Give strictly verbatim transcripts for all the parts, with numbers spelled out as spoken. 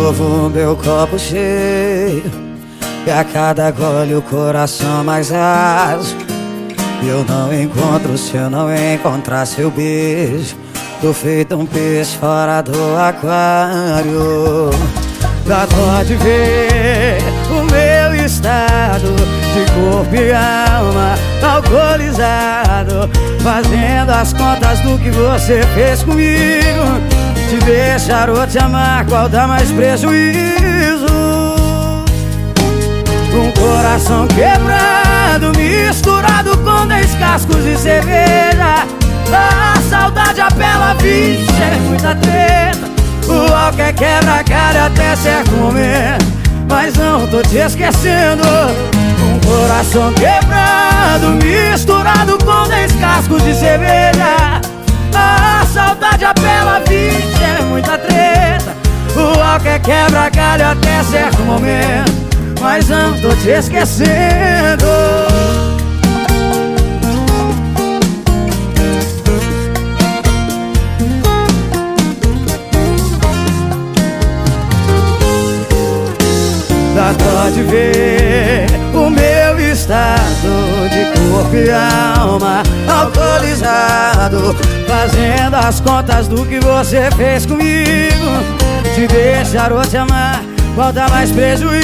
novo, meu copo cheio, e a cada gole o coração mais raso. Eu não encontro se eu não encontrar seu beijo. Tô feito um peixe fora do aquário. Dá dó de ver o meu estado de corpo e alma alcoolizado, fazendo as contas do que você fez comigo. Te deixar ou te amar, qual dá mais prejuízo? Um coração quebrado, misturado com dez cascos de cerveja. A saudade apela, vixe, é muita treta. O álcool quebra a cara até certo momento, mas não tô te esquecendo. Um coração quebrado, misturado com dez cascos de cerveja. A saudade apela, vixe, é muita treta. O álcool quebra a cara até certo momento, mas não tô te esquecendo. Dá dó de ver o meu estado de corpo e alma alcoolizado, fazendo as contas do que você fez comigo. Te deixar ou te amar, qual dá mais prejuízo?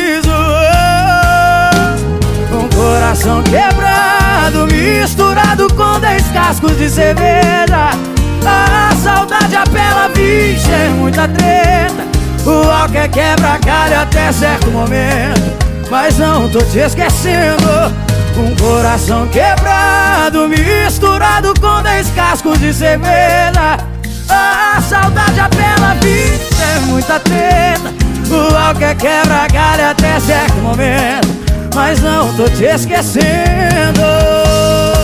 Um coração quebrado, misturado com dez cascos de cerveja. A saudade apela, vixe, é muita treta. O álcool quebra a cara até certo momento, mas não tô te esquecendo. Um coração quebrado, misturado com dez cascos de cerveja. A saudade apela, vixe, é muita treta. O álcool quebra a cara até certo momento, mas não tô te esquecendo.